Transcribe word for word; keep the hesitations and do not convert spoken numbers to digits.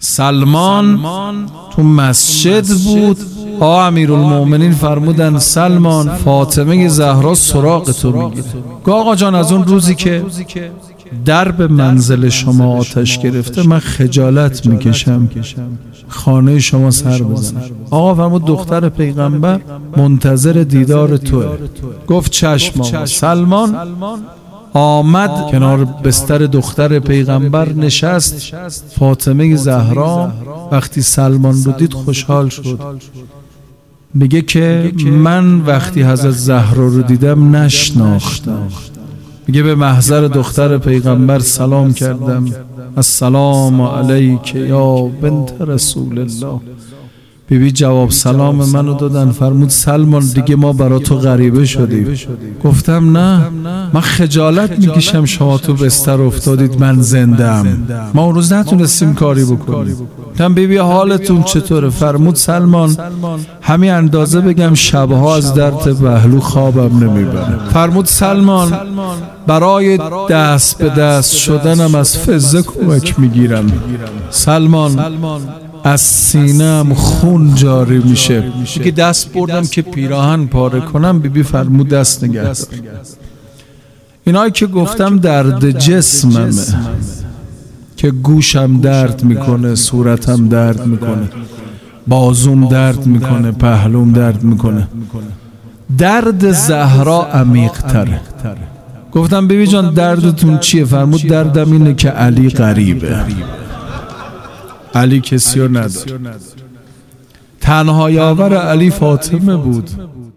سلمان تو مسجد بود، آقا امیرالمومنین فرمودن سلمان فاطمه زهرا سراغ تو میگیره. آقا جان از اون روزی که در به منزل شما آتش گرفته من خجالت میکشم خانه شما سر بزنم. آقا فرمود دختر پیغمبر منتظر دیدار توه. گفت چشم. آقا سلمان آمد کنار بستر دختر پیغمبر نشست. فاطمه زهرا وقتی سلمان رو دید خوشحال شد. میگه که من وقتی حضرت زهرا رو دیدم نشناختم. میگه به محضر دختر پیغمبر سلام کردم، السلام علیک یا بنت رسول الله. بیبی جواب سلام منو دادن. فرمود سلمان دیگه ما برا تو غریبه شدیم. گفتم نه، من خجالت میکشم شما تو بستر افتادید من زندم، ما اون روز نتونستیم کاری بکنیم. گفتم بیبی حالتون چطوره؟ فرمود سلمان همین اندازه بگم شبها از درد پهلو خوابم نمیبره. فرمود سلمان برای دست به دست شدنم از فزه کمک میگیرم. سلمان از سینه‌ام خون جاری میشه. که دست بردم که پیراهن پاره کنم. بیبی فرمود دست نگه دار. اینایی که گفتم درد جسممه که گوشم درد میکنه، صورتم درد میکنه، بازوم درد میکنه، پهلوم درد میکنه. درد زهرا عمیق تره. گفتم بیبی جان دردتون چیه؟ فرمود دردم اینه که علی غریبه، علی کسی رو نداره. تنها یاور علی فاطمه بود.